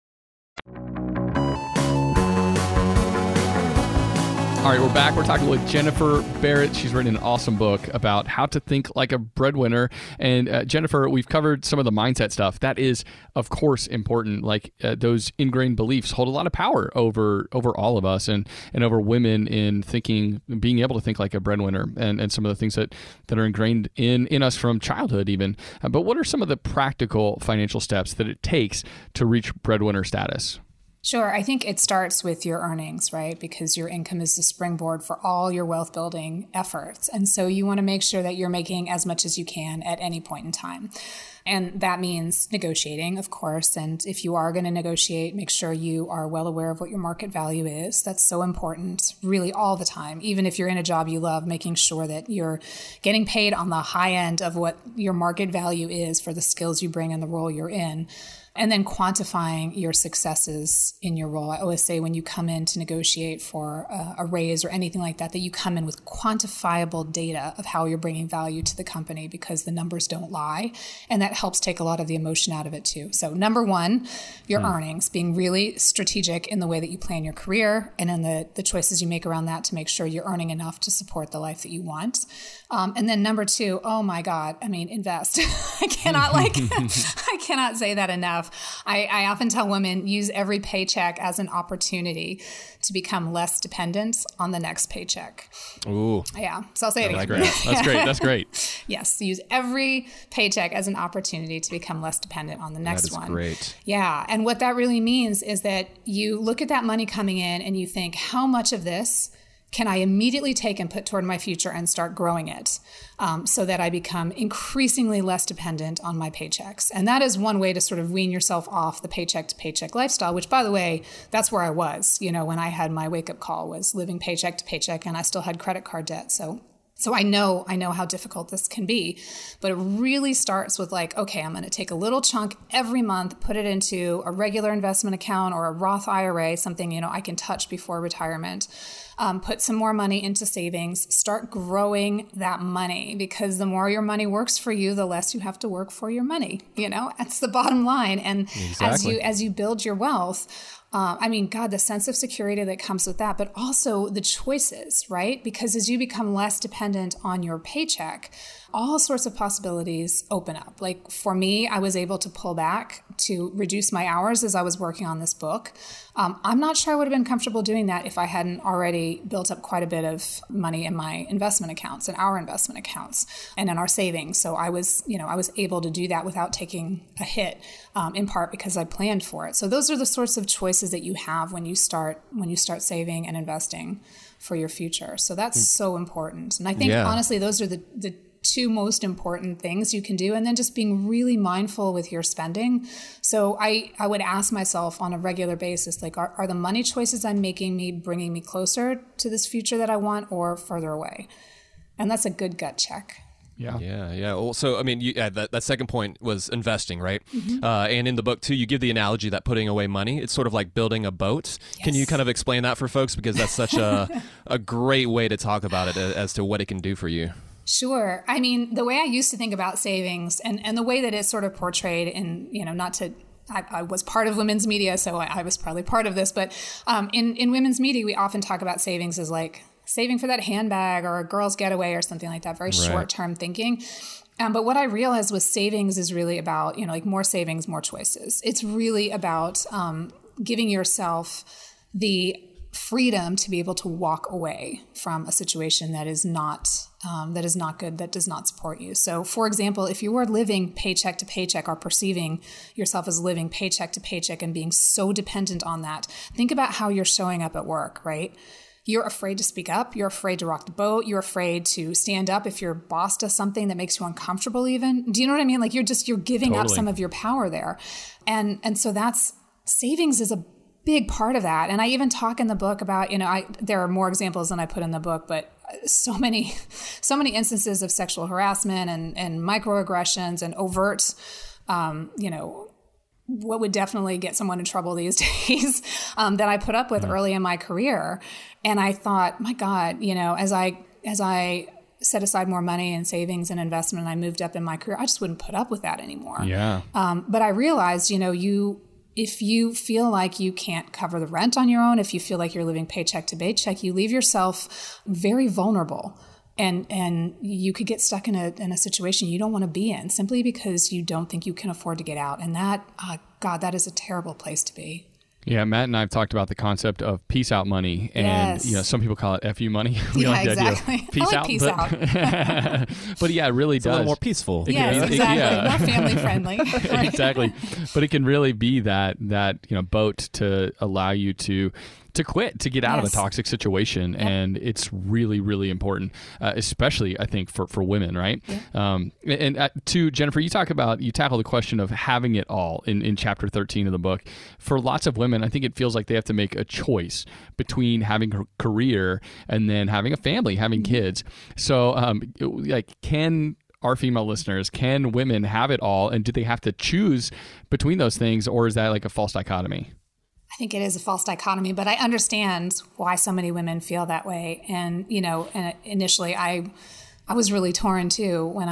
All right, we're back. We're talking with Jennifer Barrett. She's written an awesome book about how to think like a breadwinner. And Jennifer, we've covered some of the mindset stuff. That is, of course, important. Like those ingrained beliefs hold a lot of power over all of us and over women in thinking, being able to think like a breadwinner, and some of the things that are ingrained in us from childhood even. But what are some of the practical financial steps that it takes to reach breadwinner status? Sure. I think it starts with your earnings, right? Because your income is the springboard for all your wealth building efforts. And so you want to make sure that you're making as much as you can at any point in time. And that means negotiating, of course. And if you are going to negotiate, make sure you are well aware of what your market value is. That's so important, really, all the time. Even if you're in a job you love, making sure that you're getting paid on the high end of what your market value is for the skills you bring and the role you're in. And then quantifying your successes in your role. I always say when you come in to negotiate for a raise or anything like that, that you come in with quantifiable data of how you're bringing value to the company, because the numbers don't lie. And that helps take a lot of the emotion out of it too. So number one, your earnings, being really strategic in the way that you plan your career and in the choices you make around that to make sure you're earning enough to support the life that you want. And then number two, oh my God, invest. I cannot say that enough. I often tell women, use every paycheck as an opportunity to become less dependent on the next paycheck. Ooh. Yeah. So I'll say it again. That's great. Yes. Use every paycheck as an opportunity to become less dependent on the next one. That is great. Yeah. And what that really means is that you look at that money coming in and you think, how much of this can I immediately take and put toward my future and start growing it so that I become increasingly less dependent on my paychecks? And that is one way to sort of wean yourself off the paycheck to paycheck lifestyle, which, by the way, that's where I was, when I had my wake up call, was living paycheck to paycheck, and I still had credit card debt. So I know how difficult this can be, but it really starts with okay, I'm going to take a little chunk every month, put it into a regular investment account or a Roth IRA, something, I can touch before retirement. Put some more money into savings, start growing that money, because the more your money works for you, the less you have to work for your money. That's the bottom line. And exactly. as you build your wealth, God, the sense of security that comes with that, but also the choices, right? Because as you become less dependent on your paycheck, all sorts of possibilities open up. Like for me, I was able to pull back to reduce my hours as I was working on this book. I'm not sure I would have been comfortable doing that if I hadn't already built up quite a bit of money in my investment accounts and our investment accounts and in our savings. So I was able to do that without taking a hit, in part because I planned for it. So those are the sorts of choices that you have when you start saving and investing for your future. So that's so important. And I think honestly, those are the two most important things you can do. And then just being really mindful with your spending. So I would ask myself on a regular basis, like, are the money choices I'm making me bringing me closer to this future that I want or further away? And that's a good gut check. Yeah. Well, so, I mean, that second point was investing, right? And in the book, too, you give the analogy that putting away money, it's sort of like building a boat. Yes. Can you kind of explain that for folks? Because that's such a great way to talk about it as to what it can do for you. Sure. I mean, the way I used to think about savings and the way that it's sort of portrayed in, I was part of women's media, so I was probably part of this, but in women's media, we often talk about savings as like saving for that handbag or a girl's getaway or something like that, very short-term thinking. But what I realized was savings is really about, like more savings, more choices. It's really about giving yourself the freedom to be able to walk away from a situation that is not good, that does not support you. So, for example, if you are living paycheck to paycheck or perceiving yourself as living paycheck to paycheck and being so dependent on that, think about how you're showing up at work, right? You're afraid to speak up. You're afraid to rock the boat. You're afraid to stand up if your boss does something that makes you uncomfortable even. Do you know what I mean? Like you're giving up some of your power there. And so savings is a big part of that. And I even talk in the book about, there are more examples than I put in the book, but so many instances of sexual harassment and microaggressions and overt, what would definitely get someone in trouble these days that I put up with early in my career. And I thought, my God, as I set aside more money and savings and investment and I moved up in my career, I just wouldn't put up with that anymore. Yeah. But I realized, if you feel like you can't cover the rent on your own, if you feel like you're living paycheck to paycheck, you leave yourself very vulnerable. And you could get stuck in a situation you don't want to be in simply because you don't think you can afford to get out. And that, that is a terrible place to be. Yeah, Matt and I have talked about the concept of peace out money, and some people call it FU money. We like the exactly. idea of peace out, peace out. But yeah, it really does. A little more peaceful. Yes, exactly. More family friendly. Right? Exactly. But it can really be that boat to allow you to quit, to get out of a toxic situation. Yep. And it's really, really important, especially I think for women, right? Yeah. And to Jennifer, you tackle the question of having it all in chapter 13 of the book. For lots of women, I think it feels like they have to make a choice between having a career and then having a family, having kids. So can our female listeners, can women have it all? And do they have to choose between those things, or is that like a false dichotomy? I think it is a false dichotomy, but I understand why so many women feel that way. And, and initially I was really torn too when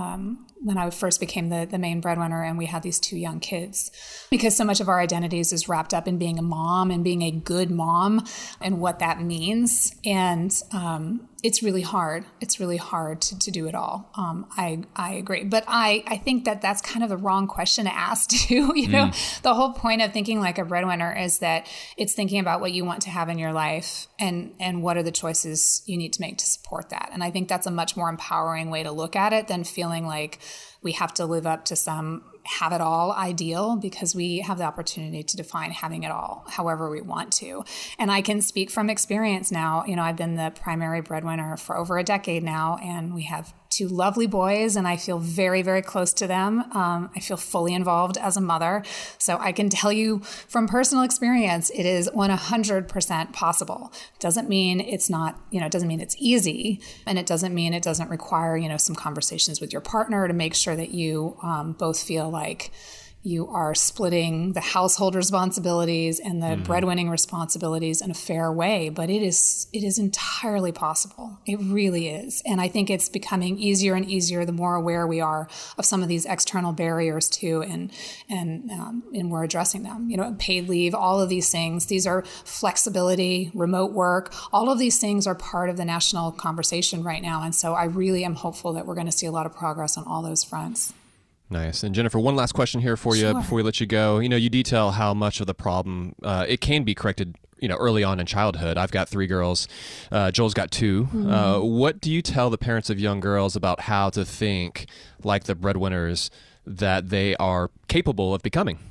I first became the main breadwinner and we had these two young kids, because so much of our identities is wrapped up in being a mom and being a good mom and what that means. And it's really hard. It's really hard to do it all. I agree. But I think that's kind of the wrong question to ask too. The whole point of thinking like a breadwinner is that it's thinking about what you want to have in your life and what are the choices you need to make to support that. And I think that's a much more empowering way to look at it than feeling like we have to live up to some have it all ideal, because we have the opportunity to define having it all however we want to. And I can speak from experience now. I've been the primary breadwinner for over a decade now, and we have two lovely boys, and I feel very, very close to them. I feel fully involved as a mother. So I can tell you from personal experience, it is 100% possible. Doesn't mean it's not, doesn't mean it's easy. And it doesn't mean it doesn't require, some conversations with your partner to make sure that you both feel like you are splitting the household responsibilities and the breadwinning responsibilities in a fair way, but it is entirely possible. It really is. And I think it's becoming easier and easier the more aware we are of some of these external barriers too, and we're addressing them. Paid leave, all of these things. These are flexibility, remote work. All of these things are part of the national conversation right now. And so I really am hopeful that we're going to see a lot of progress on all those fronts. Nice. And Jennifer, one last question here for you before we let you go. You detail how much of the problem it can be corrected, early on in childhood. I've got 3 girls. Joel's got 2. What do you tell the parents of young girls about how to think like the breadwinners that they are capable of becoming?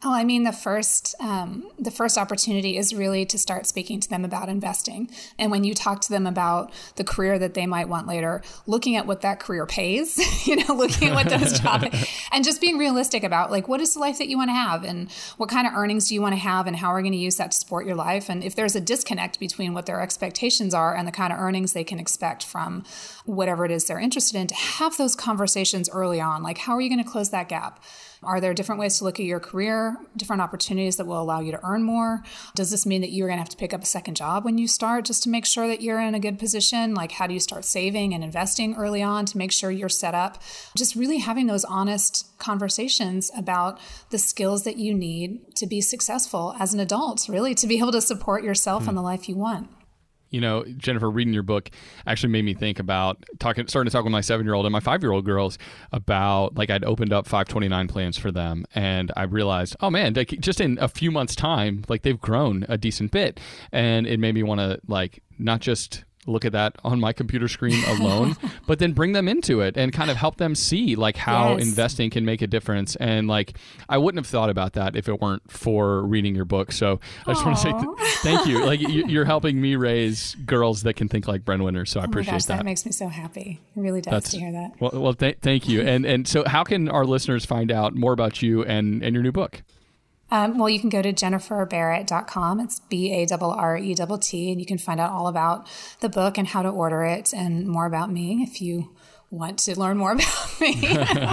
Oh, I mean, the first opportunity is really to start speaking to them about investing. And when you talk to them about the career that they might want later, looking at what that career pays, looking at what those jobs, and just being realistic about like, what is the life that you want to have and what kind of earnings do you want to have and how are we going to use that to support your life? And if there's a disconnect between what their expectations are and the kind of earnings they can expect from whatever it is they're interested in, to have those conversations early on, like, how are you going to close that gap? Are there different ways to look at your career, different opportunities that will allow you to earn more? Does this mean that you're going to have to pick up a second job when you start just to make sure that you're in a good position? Like, how do you start saving and investing early on to make sure you're set up? Just really having those honest conversations about the skills that you need to be successful as an adult, really, to be able to support yourself and the life you want. Jennifer, reading your book actually made me think about starting to talk with my 7-year-old and my 5-year-old girls about, like, I'd opened up 529 plans for them, and I realized, oh man, just in a few months' time, like, they've grown a decent bit, and it made me want to, like, not just look at that on my computer screen alone, but then bring them into it and kind of help them see like how investing can make a difference. And like, I wouldn't have thought about that if it weren't for reading your book. So I just want to say thank you. Like, you're helping me raise girls that can think like breadwinners. So I appreciate that. That makes me so happy. It really does to hear that. Well, thank you. And so how can our listeners find out more about you and your new book? Well, you can go to jenniferbarrett.com. It's BARRETT, and you can find out all about the book and how to order it and more about me if you want to learn more about me.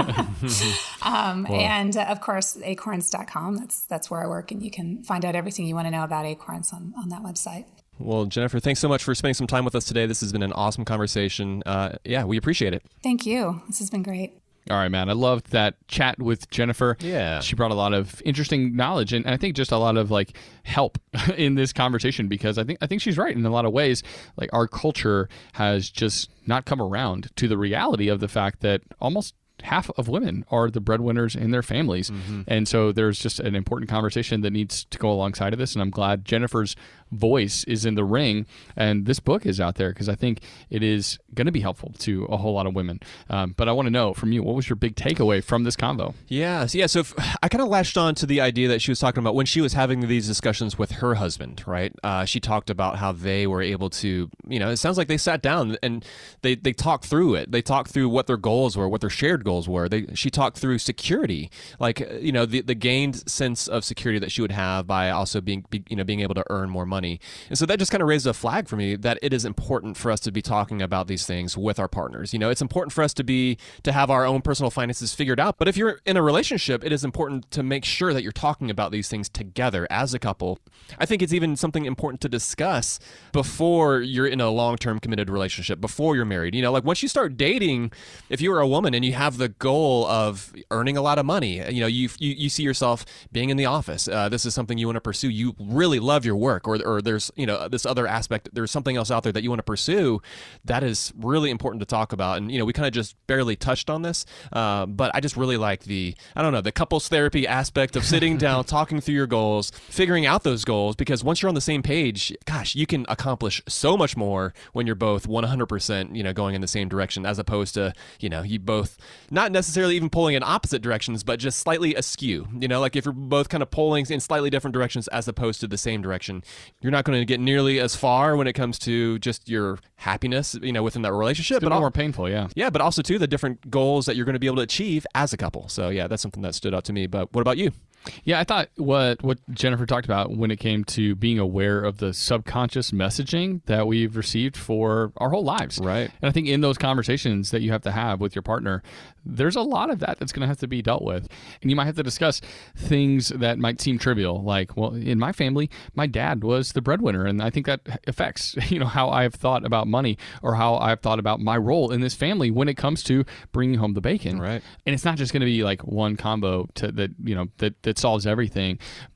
And of course, acorns.com. That's where I work, and you can find out everything you want to know about Acorns on that website. Well, Jennifer, thanks so much for spending some time with us today. This has been an awesome conversation. We appreciate it. Thank you. This has been great. All right, man. I loved that chat with Jennifer. Yeah. She brought a lot of interesting knowledge and I think just a lot of like help in this conversation, because I think she's right in a lot of ways. Like, our culture has just not come around to the reality of the fact that almost half of women are the breadwinners in their families. Mm-hmm. And so there's just an important conversation that needs to go alongside of this. And I'm glad Jennifer's voice is in the ring and this book is out there, because I think it is going to be helpful to a whole lot of women. But I want to know from you, what was your big takeaway from this convo? So I kind of latched on to the idea that she was talking about when she was having these discussions with her husband, right? She talked about how they were able to, it sounds like they sat down and they talked through it. They talked through what their goals were, what their shared goals were. She talked through security, like, the gained sense of security that she would have by also being able to earn more money. And so that just kind of raises a flag for me that it is important for us to be talking about these things with our partners. It's important for us to have our own personal finances figured out. But if you're in a relationship, it is important to make sure that you're talking about these things together as a couple. I think it's even something important to discuss before you're in a long-term committed relationship, before you're married. Like, once you start dating, if you are a woman and you have the goal of earning a lot of money, you see yourself being in the office. This is something you want to pursue. You really love your work, or there's this other aspect. There's something else out there that you want to pursue. That is really important to talk about. And we kind of just barely touched on this, but I just really like the couples therapy aspect of sitting down, talking through your goals, figuring out those goals. Because once you're on the same page, gosh, you can accomplish so much more when you're both 100% going in the same direction, as opposed to you both not necessarily even pulling in opposite directions, but just slightly askew. Like, if you're both kind of pulling in slightly different directions as opposed to the same direction, you're not going to get nearly as far when it comes to just your happiness, within that relationship. It's but more painful, yeah. Yeah, but also too the different goals that you're going to be able to achieve as a couple. So yeah, that's something that stood out to me. But what about you? Yeah, I thought what Jennifer talked about when it came to being aware of the subconscious messaging that we've received for our whole lives. Right. And I think in those conversations that you have to have with your partner, there's a lot of that's going to have to be dealt with. And you might have to discuss things that might seem trivial, like, well, in my family, my dad was the breadwinner, and I think that affects, how I've thought about money or how I've thought about my role in this family when it comes to bringing home the bacon. Right. And it's not just going to be like one combo that solves everything.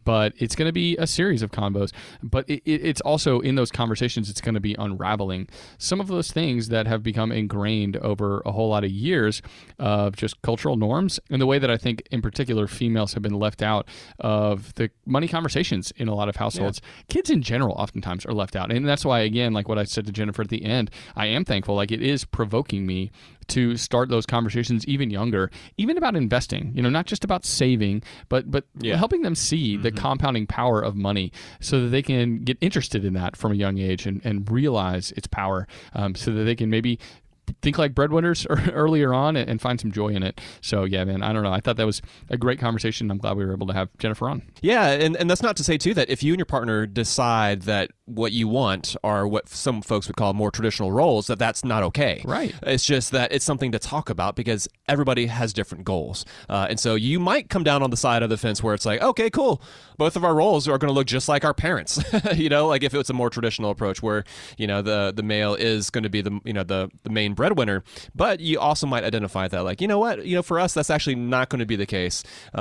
but it's going to be a series of combos. But it's also in those conversations, it's going to be unraveling some of those things that have become ingrained over a whole lot of years of just cultural norms, and the way that I think in particular females have been left out of the money conversations in a lot of households. Kids in general oftentimes are left out. And that's why, again, like what I said to Jennifer at the end, I am thankful. Like, it is provoking me to start those conversations even younger, even about investing, not just about saving, but helping them see the compounding power of money so that they can get interested in that from a young age and realize its power, so that they can maybe think like breadwinners earlier on and find some joy in it. So yeah, man, I don't know. I thought that was a great conversation. I'm glad we were able to have Jennifer on. Yeah, and that's not to say too that if you and your partner decide that what you want are what some folks would call more traditional roles, that's not okay. Right. It's just that it's something to talk about because everybody has different goals. And so you might come down on the side of the fence where it's like, okay, cool. Both of our roles are going to look just like our parents. Like if it's a more traditional approach where, the male is going to be the main breadwinner, but you also might identify that like, for us, that's actually not going to be the case.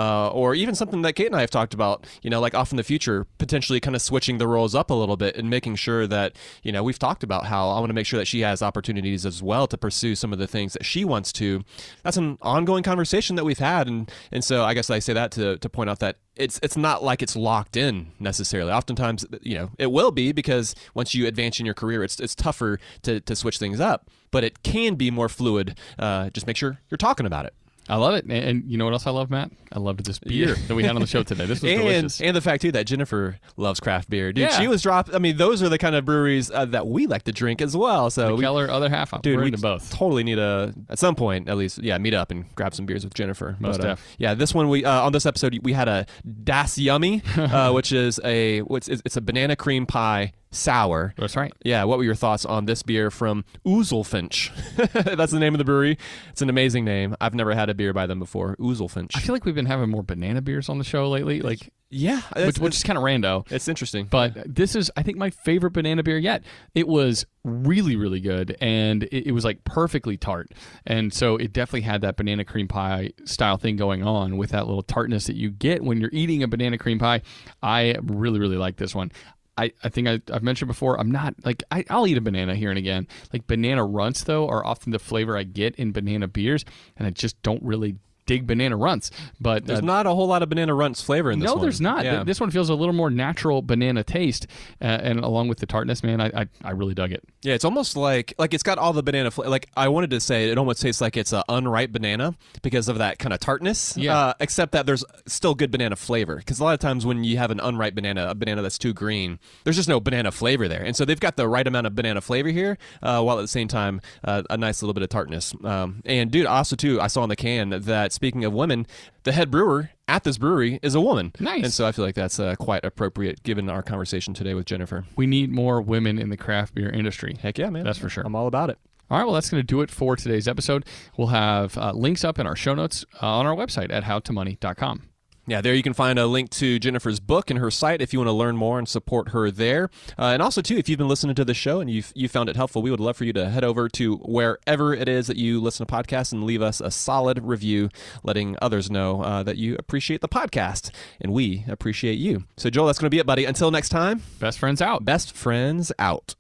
Or even something that Kate and I have talked about, like off in the future, potentially kind of switching the roles up a little bit and making sure that, we've talked about how I want to make sure that she has opportunities as well to pursue some of the things that she wants to. That's an ongoing conversation that we've had. And so I guess I say that to point out that it's not like it's locked in necessarily. Oftentimes, it will be because once you advance in your career, it's tougher to switch things up, but it can be more fluid. Just make sure you're talking about it. I love it. And you know what else I love, Matt? I loved this beer that we had on the show today. This was delicious. And the fact, too, that Jennifer loves craft beer. Dude, she was dropped. I mean, those are the kind of breweries that we like to drink as well. So Keller, other half, we're into both. Totally need at some point, at least, meet up and grab some beers with Jennifer. Most def. This one, on this episode, we had a Das Yummy, which is it's a banana cream pie sour. That's right. Yeah, what were your thoughts on this beer from Ouzelfinch? That's the name of the brewery. It's an amazing name. I've never had a beer by them before. Ouzelfinch. I feel like we've been having more banana beers on the show lately. Like, yeah, which is kind of rando. It's interesting. But this is, I think, my favorite banana beer yet. It was really, really good, and it was like perfectly tart. And so it definitely had that banana cream pie style thing going on with that little tartness that you get when you're eating a banana cream pie. I really, really like this one. I think I've mentioned before, I'm not, like, I'll eat a banana here and again. Like, banana runts, though, are often the flavor I get in banana beers, and I just don't really dig banana runts. But there's not a whole lot of banana runts flavor in this one. No, there's not. Yeah. This one feels a little more natural banana taste, and along with the tartness, man, I really dug it. Yeah, it's almost like it's got all the banana flavor. Like, I wanted to say it almost tastes like it's an unripe banana because of that kind of tartness. Yeah. Except that there's still good banana flavor, because a lot of times when you have an unripe banana, a banana that's too green, there's just no banana flavor there. And so they've got the right amount of banana flavor here, while at the same time a nice little bit of tartness. And dude, also too, I saw on the can that, speaking of women, the head brewer at this brewery is a woman. Nice. And so I feel like that's quite appropriate given our conversation today with Jennifer. We need more women in the craft beer industry. Heck yeah, man. That's for sure. I'm all about it. All right, well, that's going to do it for today's episode. We'll have links up in our show notes on our website at howtomoney.com. Yeah, there you can find a link to Jennifer's book and her site if you want to learn more and support her there. And also, too, if you've been listening to the show and you found it helpful, we would love for you to head over to wherever it is that you listen to podcasts and leave us a solid review, letting others know that you appreciate the podcast, and we appreciate you. So, Joel, that's going to be it, buddy. Until next time, best friends out. Best friends out.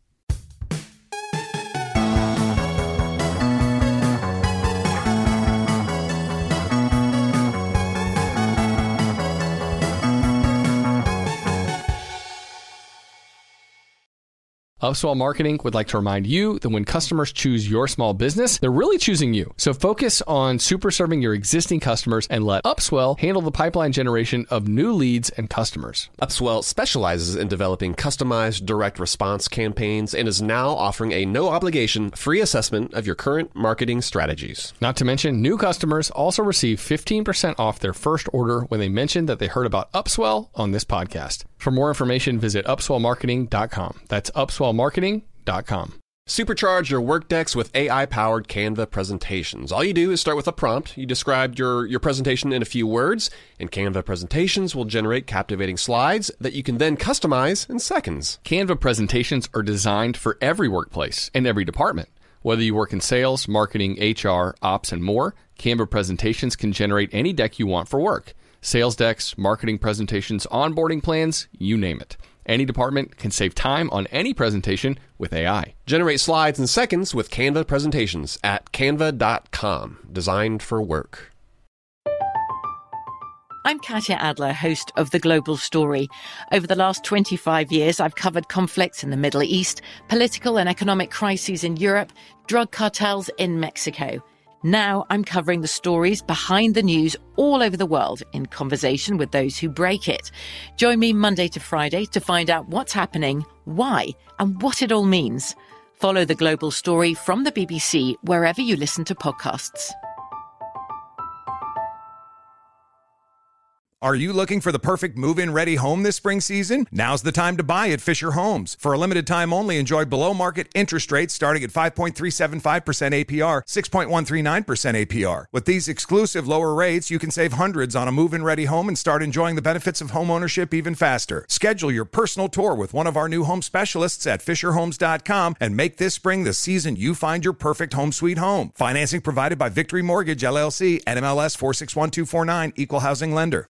Upswell Marketing would like to remind you that when customers choose your small business, they're really choosing you. So focus on super serving your existing customers and let Upswell handle the pipeline generation of new leads and customers. Upswell specializes in developing customized direct response campaigns and is now offering a no-obligation free assessment of your current marketing strategies. Not to mention, new customers also receive 15% off their first order when they mention that they heard about Upswell on this podcast. For more information, visit upswellmarketing.com. That's upswellmarketing.com. Supercharge your Workdex with AI-powered Canva presentations. All you do is start with a prompt. You describe your presentation in a few words, and Canva presentations will generate captivating slides that you can then customize in seconds. Canva presentations are designed for every workplace and every department. Whether you work in sales, marketing, HR, ops, and more, Canva presentations can generate any deck you want for work. sales decks, marketing presentations, onboarding plans, you name it. Any department can save time on any presentation with AI. Generate slides in seconds with Canva presentations at canva.com. Designed for work. I'm Katya Adler, host of The Global Story. Over the last 25 years, I've covered conflicts in the Middle East, political and economic crises in Europe, drug cartels in Mexico. Now I'm covering the stories behind the news all over the world in conversation with those who break it. Join me Monday to Friday to find out what's happening, why, and what it all means. Follow The Global Story from the BBC wherever you listen to podcasts. Are you looking for the perfect move-in ready home this spring season? Now's the time to buy at Fisher Homes. For a limited time only, enjoy below-market interest rates starting at 5.375% APR, 6.139% APR. With these exclusive lower rates, you can save hundreds on a move-in ready home and start enjoying the benefits of homeownership even faster. Schedule your personal tour with one of our new home specialists at FisherHomes.com and make this spring the season you find your perfect home sweet home. Financing provided by Victory Mortgage, LLC, NMLS 461249, Equal Housing Lender.